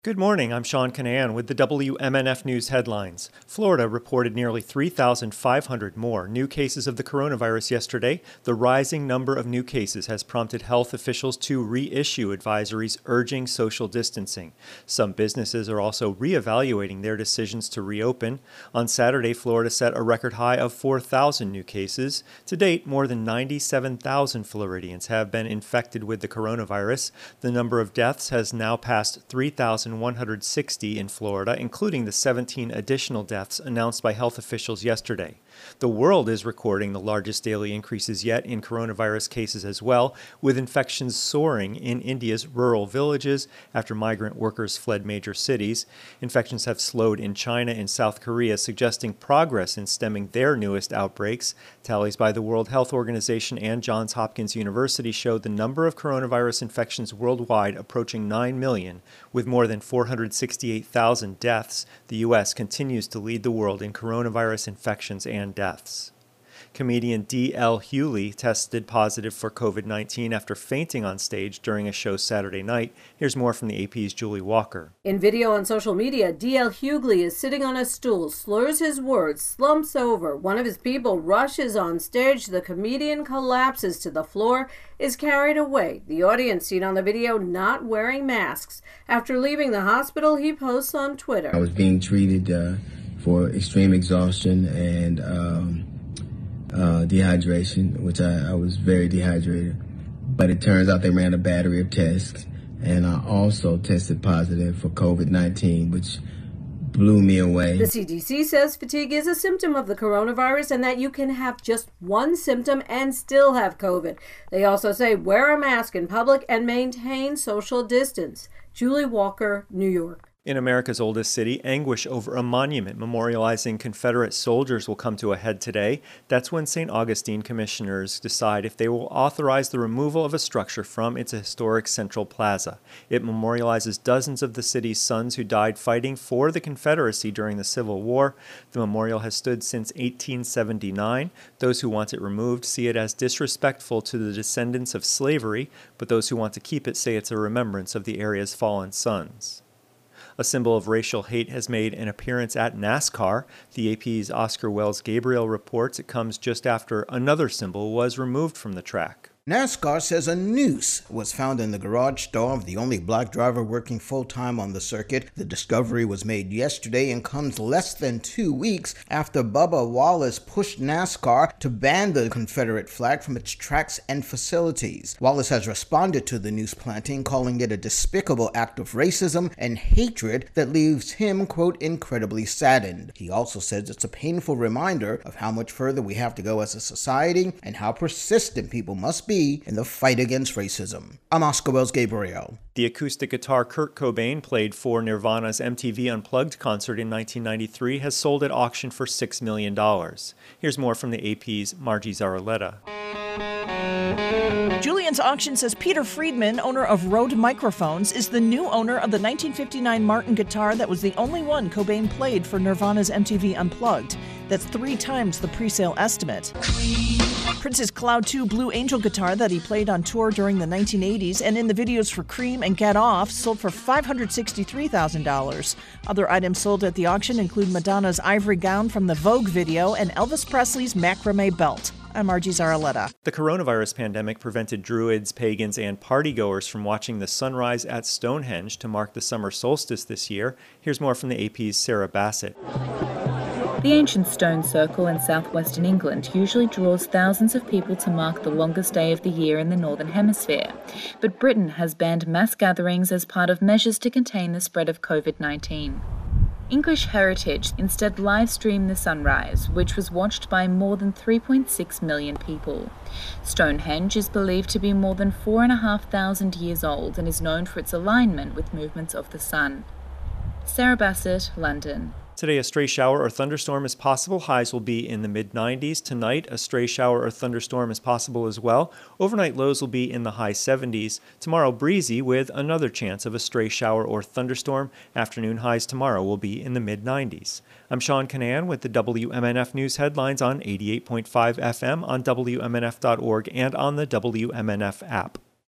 Good morning, I'm Sean Canan with the WMNF News headlines. Florida reported nearly 3,500 more new cases of the coronavirus yesterday. The rising number of new cases has prompted health officials to reissue advisories urging social distancing. Some businesses are also reevaluating their decisions to reopen. On Saturday, Florida set a record high of 4,000 new cases. To date, more than 97,000 Floridians have been infected with the coronavirus. The number of deaths has now passed 3,160 in Florida, including the 17 additional deaths announced by health officials yesterday. The world is recording the largest daily increases yet in coronavirus cases as well, with infections soaring in India's rural villages after migrant workers fled major cities. Infections have slowed in China and South Korea, suggesting progress in stemming their newest outbreaks. Tallies by the World Health Organization and Johns Hopkins University show the number of coronavirus infections worldwide approaching 9 million, with more than 468,000 deaths. The U.S. continues to lead the world in coronavirus infections and deaths. Comedian D.L. Hughley tested positive for COVID-19 after fainting on stage during a show Saturday night. Here's more from the AP's Julie Walker. In video on social media, D.L. Hughley is sitting on a stool, slurs his words, slumps over. One of his people rushes on stage. The comedian collapses to the floor, is carried away. The audience seen on the video not wearing masks. After leaving the hospital, he posts on Twitter. I was being treated for extreme exhaustion and dehydration, which I was very dehydrated. But it turns out they ran a battery of tests, and I also tested positive for COVID-19, which blew me away. The CDC says fatigue is a symptom of the coronavirus and that you can have just one symptom and still have COVID. They also say wear a mask in public and maintain social distance. Julie Walker, New York. In America's oldest city, anguish over a monument memorializing Confederate soldiers will come to a head today. That's when St. Augustine commissioners decide if they will authorize the removal of a structure from its historic Central Plaza. It memorializes dozens of the city's sons who died fighting for the Confederacy during the Civil War. The memorial has stood since 1879. Those who want it removed see it as disrespectful to the descendants of slavery, but those who want to keep it say it's a remembrance of the area's fallen sons. A symbol of racial hate has made an appearance at NASCAR. The AP's Oscar Wells Gabriel reports it comes just after another symbol was removed from the track. NASCAR says a noose was found in the garage door of the only black driver working full-time on the circuit. The discovery was made yesterday and comes less than 2 weeks after Bubba Wallace pushed NASCAR to ban the Confederate flag from its tracks and facilities. Wallace has responded to the noose planting, calling it a despicable act of racism and hatred that leaves him, quote, incredibly saddened. He also says it's a painful reminder of how much further we have to go as a society and how persistent people must be in the fight against racism. I'm Oscar Wells Gabriel. The acoustic guitar Kurt Cobain played for Nirvana's MTV Unplugged concert in 1993 has sold at auction for $6 million. Here's more from the AP's Margie Zaraletta. Julian's Auction says Peter Friedman, owner of Rode Microphones, is the new owner of the 1959 Martin guitar that was the only one Cobain played for Nirvana's MTV Unplugged. That's 3 times the pre-sale estimate. Prince's Cloud 2 Blue Angel guitar that he played on tour during the 1980s and in the videos for Cream and Get Off sold for $563,000. Other items sold at the auction include Madonna's ivory gown from the Vogue video and Elvis Presley's macrame belt. I'm Margie Zaraletta. The coronavirus pandemic prevented Druids, pagans, and partygoers from watching the sunrise at Stonehenge to mark the summer solstice this year. Here's more from the AP's Sarah Bassett. The ancient stone circle in southwestern England usually draws thousands of people to mark the longest day of the year in the Northern Hemisphere. But Britain has banned mass gatherings as part of measures to contain the spread of COVID-19. English Heritage instead live-streamed the sunrise, which was watched by more than 3.6 million people. Stonehenge is believed to be more than 4,500 years old and is known for its alignment with movements of the sun. Sarah Bassett, London. Today, a stray shower or thunderstorm is possible. Highs will be in the mid-90s. Tonight, a stray shower or thunderstorm is possible as well. Overnight lows will be in the high 70s. Tomorrow, breezy with another chance of a stray shower or thunderstorm. Afternoon highs tomorrow will be in the mid-90s. I'm Sean Canan with the WMNF News headlines on 88.5 FM on WMNF.org and on the WMNF app.